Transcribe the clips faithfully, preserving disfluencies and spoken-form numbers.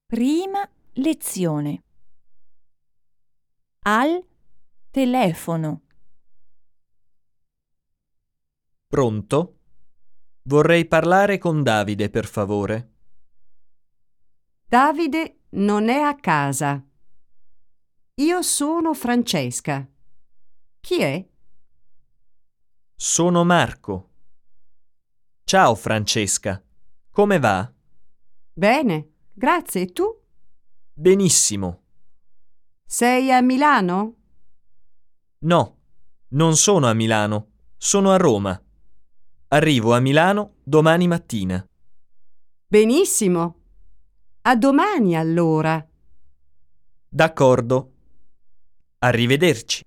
Prima lezione. Al telefono. Pronto? Vorrei parlare con Davide, per favore. Davide non è a casa. Io sono Francesca. Chi è? Sono Marco. Ciao Francesca. Come va? Bene, grazie. E tu? Benissimo. Sei a Milano? No, non sono a Milano, sono a Roma. Arrivo a Milano domani mattina. Benissimo. A domani allora. D'accordo. Arrivederci.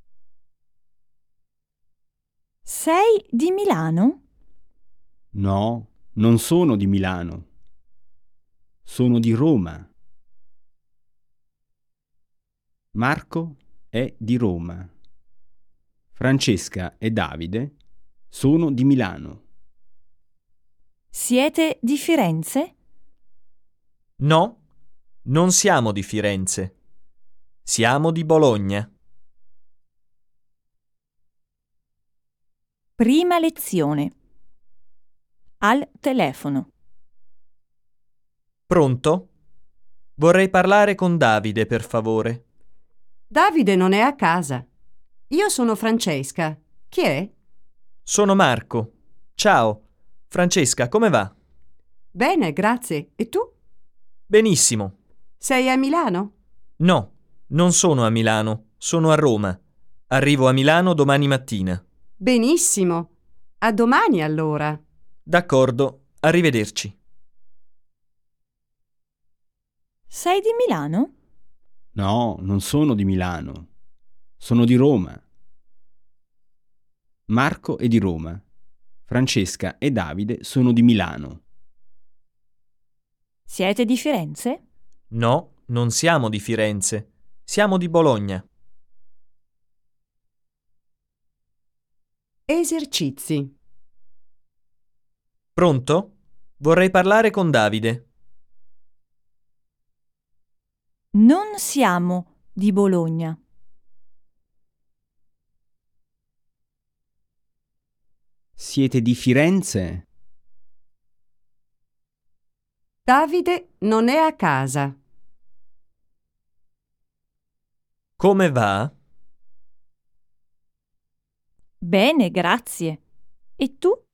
Sei di Milano? No, non sono di Milano. Sono di Roma. Marco è di Roma. Francesca e Davide sono di Milano. Siete di Firenze? No, non siamo di Firenze. Siamo di Bologna. Prima lezione. Al telefono. Pronto? Vorrei parlare con Davide, per favore. Davide non è a casa. Io sono Francesca. Chi è? Sono Marco. Ciao. Francesca, come va? Bene, grazie. E tu? Benissimo. Sei a Milano? No, non sono a Milano, sono a Roma. Arrivo a Milano domani mattina. Benissimo. A domani allora. D'accordo, arrivederci. Sei di Milano? No, non sono di Milano. Sono di Roma. Marco è di Roma. Francesca e Davide sono di Milano. Siete di Firenze? No, non siamo di Firenze, siamo di Bologna. Esercizi. Pronto? Vorrei parlare con Davide. Non siamo di Bologna. Siete di Firenze? Davide non è a casa. Come va? Bene, grazie. E tu?